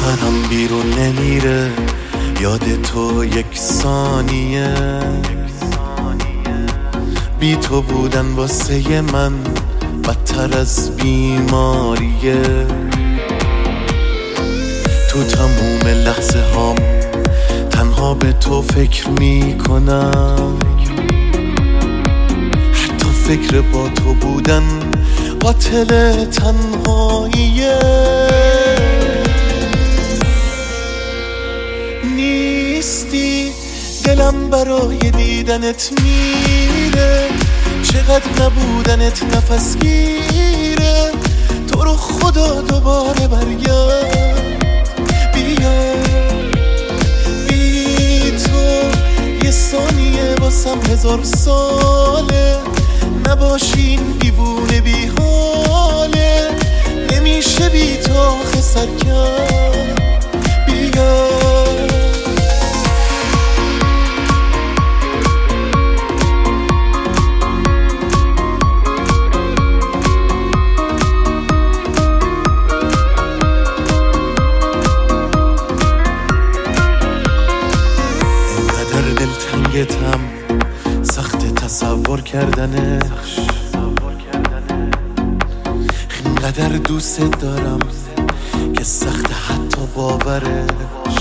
سرم بیرون نمیره یاد تو یک ثانیه. بی تو بودن واسه من بدتر از بیماریه. تو تموم لحظه هام تنها به تو فکر میکنم. حتی فکر با تو بودن قاتل تنهاییه. نیستی دلم برای دیدنت میره. چقدر نبودنت نفس گیره. تو رو خدا دوباره برگرد بیا. بی تو یه ثانیه واسم 1000 ساله. نباشین دیوونه بی حاله. نمیشه بی تو آخه سرکم بیا. دلتنگتم سخت تصور کردنش. اینقدر دوست دارم که سخت حتی باورش.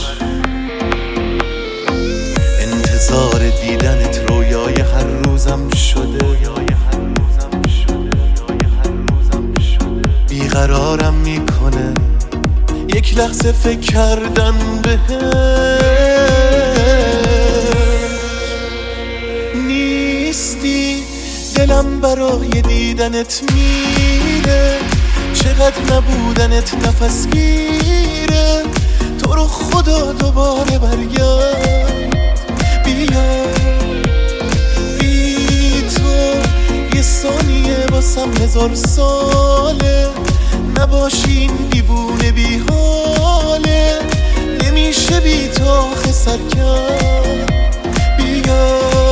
انتظار دیدنت رویای هر روزم شده. بیقرارم میکنه یک لحظه فکر کردن بهش. نیستی دلم برای دیدنت میره. چقدر نبودنت نفس گیره. تو رو خدا دوباره برگرد بیا. بی تو یه ثانیه واسم 1000 ساله. نباشین دیوونه بی حاله. نمیشه بی تو آخه سرکم بیا.